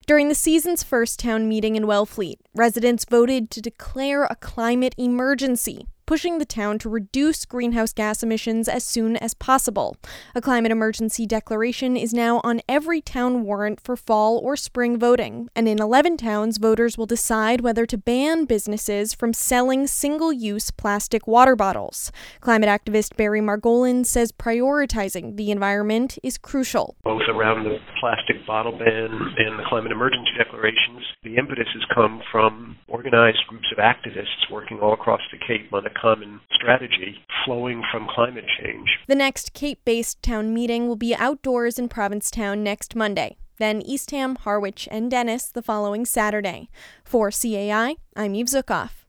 During the season's first town meeting in Wellfleet, residents voted to declare a climate emergency, pushing the town to reduce greenhouse gas emissions as soon as possible. A climate emergency declaration is now on every town warrant for fall or spring voting, and in 11 towns, voters will decide whether to ban businesses from selling single-use plastic water bottles. Climate activist Barry Margolin says prioritizing the environment is crucial. Both around the plastic bottle ban and the climate emergency declarations, the impetus has come from organized groups of activists working all across the Cape on a common strategy flowing from climate change. The next Cape-based town meeting will be outdoors in Provincetown next Monday, then Eastham, Harwich, and Dennis the following Saturday. For CAI, I'm Eve Zukoff.